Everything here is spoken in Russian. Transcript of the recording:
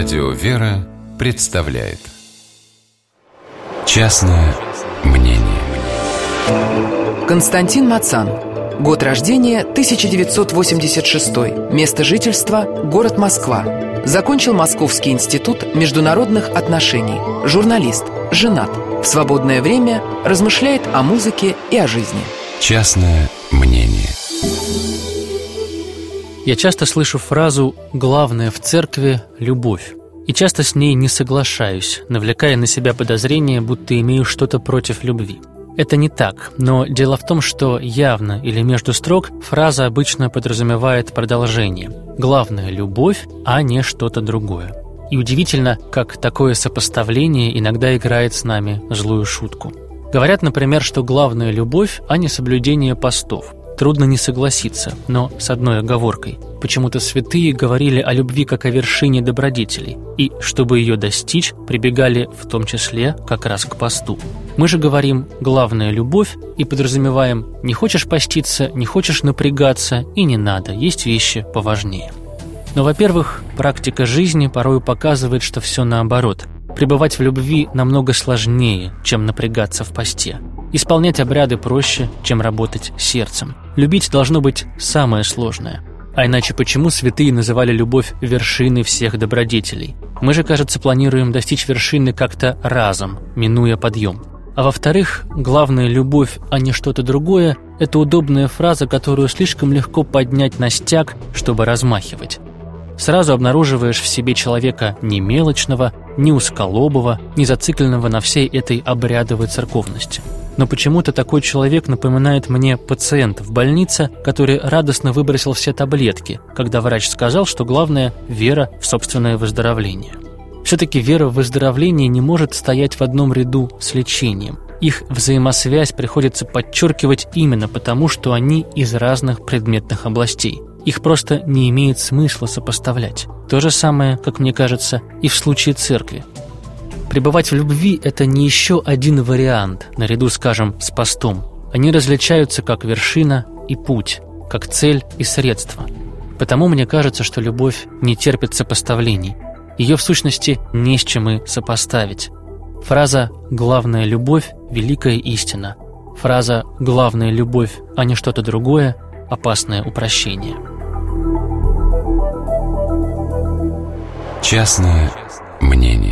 Радио «Вера» представляет «Частное мнение». Константин Мацан. Год рождения 1986. Место жительства – город Москва. Закончил Московский институт международных отношений. Журналист, женат. В свободное время размышляет о музыке и о жизни. Частное мнение. Я часто слышу фразу «главное в церкви – любовь». И часто с ней не соглашаюсь, навлекая на себя подозрение, будто имею что-то против любви. Это не так, но дело в том, что явно или между строк фраза обычно подразумевает продолжение. Главное – любовь, а не что-то другое. И удивительно, как такое сопоставление иногда играет с нами злую шутку. Говорят, например, что главное – любовь, а не соблюдение постов. Трудно не согласиться, но с одной оговоркой. Почему-то святые говорили о любви как о вершине добродетелей, и, чтобы ее достичь, прибегали в том числе как раз к посту. Мы же говорим «главное – любовь» и подразумеваем «не хочешь поститься, не хочешь напрягаться, и не надо, есть вещи поважнее». Но, во-первых, практика жизни порой показывает, что все наоборот. Пребывать в любви намного сложнее, чем напрягаться в посте. Исполнять обряды проще, чем работать сердцем. Любить должно быть самое сложное. А иначе почему святые называли любовь вершиной всех добродетелей? Мы же, кажется, планируем достичь вершины как-то разом, минуя подъем. А во-вторых, главное любовь, а не что-то другое – это удобная фраза, которую слишком легко поднять на стяг, чтобы размахивать. Сразу обнаруживаешь в себе человека не мелочного, не узколобого, не зацикленного на всей этой обрядовой церковности. Но почему-то такой человек напоминает мне пациента в больнице, который радостно выбросил все таблетки, когда врач сказал, что главное – вера в собственное выздоровление. Все-таки вера в выздоровление не может стоять в одном ряду с лечением. Их взаимосвязь приходится подчеркивать именно потому, что они из разных предметных областей. Их просто не имеет смысла сопоставлять. То же самое, как мне кажется, и в случае церкви. Пребывать в любви – это не еще один вариант, наряду, скажем, с постом. Они различаются как вершина и путь, как цель и средство. Потому мне кажется, что любовь не терпит сопоставлений. Ее, в сущности, не с чем и сопоставить. Фраза «главная любовь» – великая истина. Фраза «главная любовь, а не что-то другое» – опасное упрощение. Частное мнение.